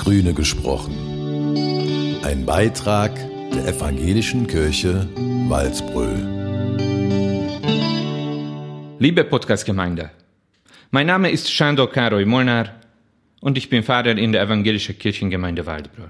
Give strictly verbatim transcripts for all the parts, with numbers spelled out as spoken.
Grüne gesprochen. Ein Beitrag der Evangelischen Kirche Walsbröl. Liebe Podcast-Gemeinde, mein Name ist Sándor Károly Molnár und ich bin Pfarrer in der Evangelischen Kirchengemeinde Walsbröl.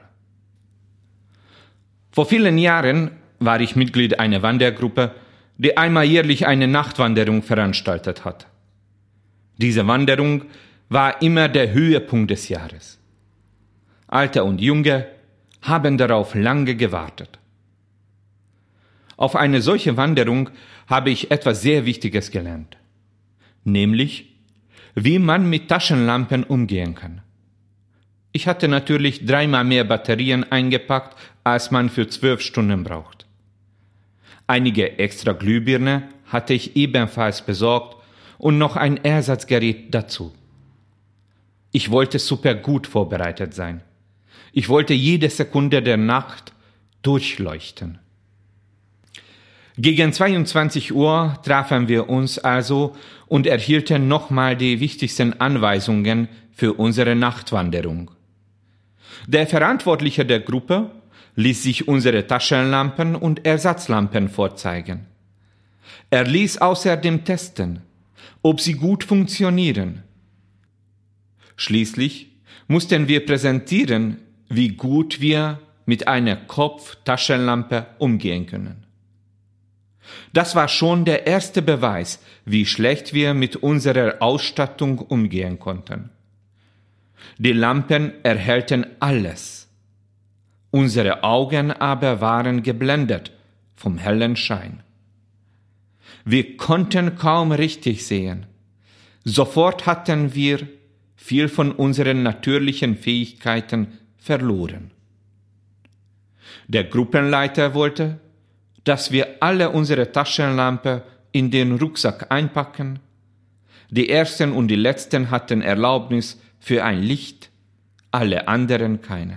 Vor vielen Jahren war ich Mitglied einer Wandergruppe, die einmal jährlich eine Nachtwanderung veranstaltet hat. Diese Wanderung war immer der Höhepunkt des Jahres. Alte und Junge haben darauf lange gewartet. Auf eine solche Wanderung habe ich etwas sehr Wichtiges gelernt, nämlich wie man mit Taschenlampen umgehen kann. Ich hatte natürlich dreimal mehr Batterien eingepackt, als man für zwölf Stunden braucht. Einige extra Glühbirne hatte ich ebenfalls besorgt und noch ein Ersatzgerät dazu. Ich wollte super gut vorbereitet sein. Ich wollte jede Sekunde der Nacht durchleuchten. Gegen zweiundzwanzig Uhr trafen wir uns also und erhielten nochmal die wichtigsten Anweisungen für unsere Nachtwanderung. Der Verantwortliche der Gruppe ließ sich unsere Taschenlampen und Ersatzlampen vorzeigen. Er ließ außerdem testen, ob sie gut funktionieren. Schließlich mussten wir präsentieren, wie gut wir mit einer Kopf-Taschenlampe umgehen können. Das war schon der erste Beweis, wie schlecht wir mit unserer Ausstattung umgehen konnten. Die Lampen erhellten alles. Unsere Augen aber waren geblendet vom hellen Schein. Wir konnten kaum richtig sehen. Sofort hatten wir viel von unseren natürlichen Fähigkeiten verloren. Der Gruppenleiter wollte, dass wir alle unsere Taschenlampe in den Rucksack einpacken. Die Ersten und die Letzten hatten Erlaubnis für ein Licht, alle anderen keine.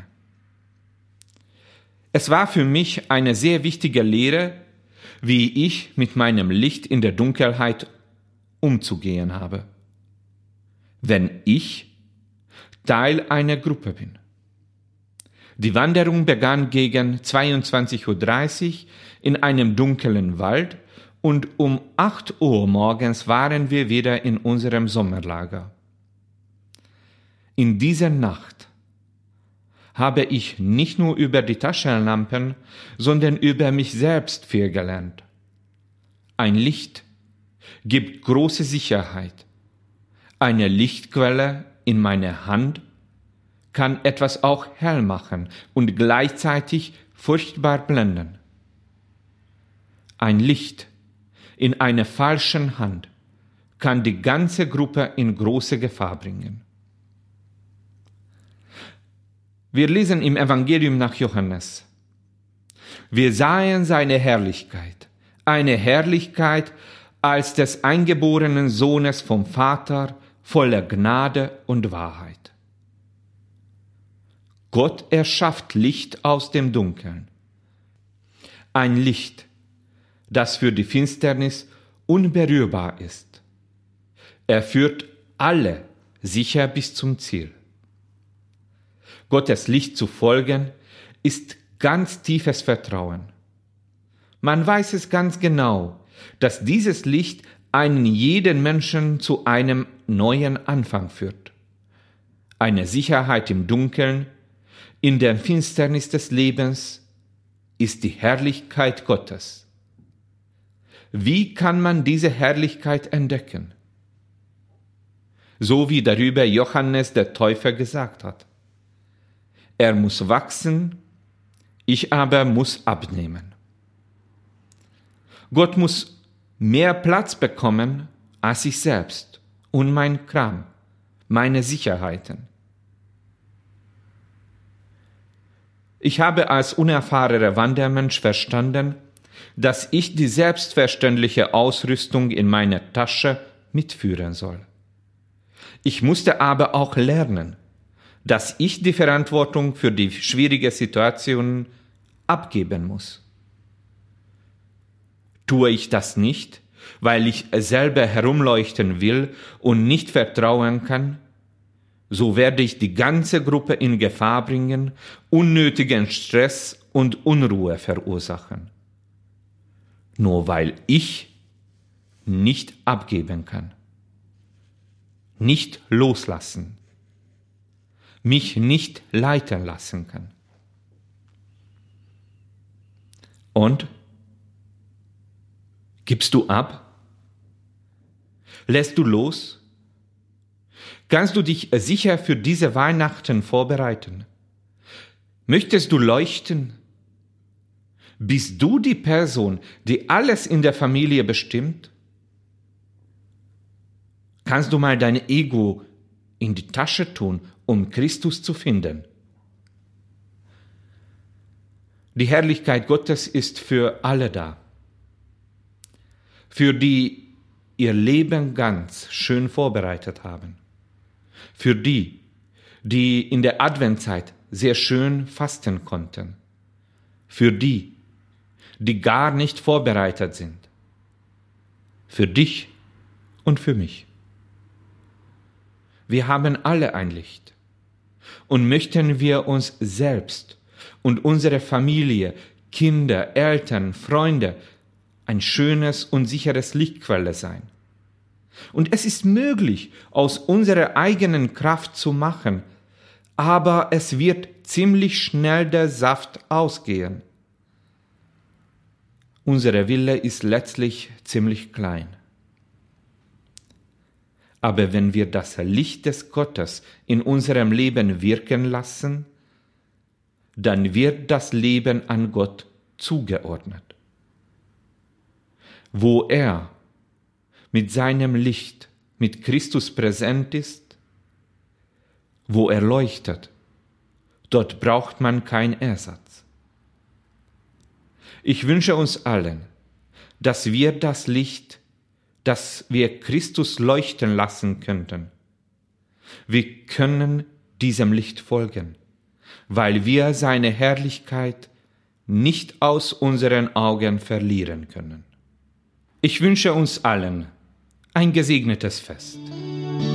Es war für mich eine sehr wichtige Lehre, wie ich mit meinem Licht in der Dunkelheit umzugehen habe, wenn ich Teil einer Gruppe bin. Die Wanderung begann gegen zweiundzwanzig Uhr dreißig in einem dunklen Wald und um acht Uhr morgens waren wir wieder in unserem Sommerlager. In dieser Nacht habe ich nicht nur über die Taschenlampen, sondern über mich selbst viel gelernt. Ein Licht gibt große Sicherheit. Eine Lichtquelle in meiner Hand kann etwas auch hell machen und gleichzeitig furchtbar blenden. Ein Licht in einer falschen Hand kann die ganze Gruppe in große Gefahr bringen. Wir lesen im Evangelium nach Johannes: Wir sahen seine Herrlichkeit, eine Herrlichkeit als des eingeborenen Sohnes vom Vater, voller Gnade und Wahrheit. Gott erschafft Licht aus dem Dunkeln. Ein Licht, das für die Finsternis unberührbar ist. Er führt alle sicher bis zum Ziel. Gottes Licht zu folgen, ist ganz tiefes Vertrauen. Man weiß es ganz genau, dass dieses Licht einen jeden Menschen zu einem neuen Anfang führt. Eine Sicherheit im Dunkeln, in der Finsternis des Lebens, ist die Herrlichkeit Gottes. Wie kann man diese Herrlichkeit entdecken? So wie darüber Johannes der Täufer gesagt hat: Er muss wachsen, ich aber muss abnehmen. Gott muss mehr Platz bekommen als ich selbst und mein Kram, meine Sicherheiten. Ich habe als unerfahrener Wandermensch verstanden, dass ich die selbstverständliche Ausrüstung in meiner Tasche mitführen soll. Ich musste aber auch lernen, dass ich die Verantwortung für die schwierige Situation abgeben muss. Tue ich das nicht, weil ich selber herumleuchten will und nicht vertrauen kann, so werde ich die ganze Gruppe in Gefahr bringen, unnötigen Stress und Unruhe verursachen. Nur weil ich nicht abgeben kann, nicht loslassen, mich nicht leiten lassen kann. Und? Gibst du ab? Lässt du los? Kannst du dich sicher für diese Weihnachten vorbereiten? Möchtest du leuchten? Bist du die Person, die alles in der Familie bestimmt? Kannst du mal dein Ego in die Tasche tun, um Christus zu finden? Die Herrlichkeit Gottes ist für alle da. Für die ihr Leben ganz schön vorbereitet haben. Für die, die in der Adventzeit sehr schön fasten konnten. Für die, die gar nicht vorbereitet sind. Für dich und für mich. Wir haben alle ein Licht. Und möchten wir uns selbst und unsere Familie, Kinder, Eltern, Freunde ein schönes und sicheres Lichtquelle sein. Und es ist möglich, aus unserer eigenen Kraft zu machen, aber es wird ziemlich schnell der Saft ausgehen. Unsere Wille ist letztlich ziemlich klein. Aber wenn wir das Licht des Gottes in unserem Leben wirken lassen, dann wird das Leben an Gott zugeordnet. Wo er mit seinem Licht, mit Christus präsent ist, wo er leuchtet, dort braucht man keinen Ersatz. Ich wünsche uns allen, dass wir das Licht, das wir Christus leuchten lassen könnten. Wir können diesem Licht folgen, weil wir seine Herrlichkeit nicht aus unseren Augen verlieren können. Ich wünsche uns allen ein gesegnetes Fest.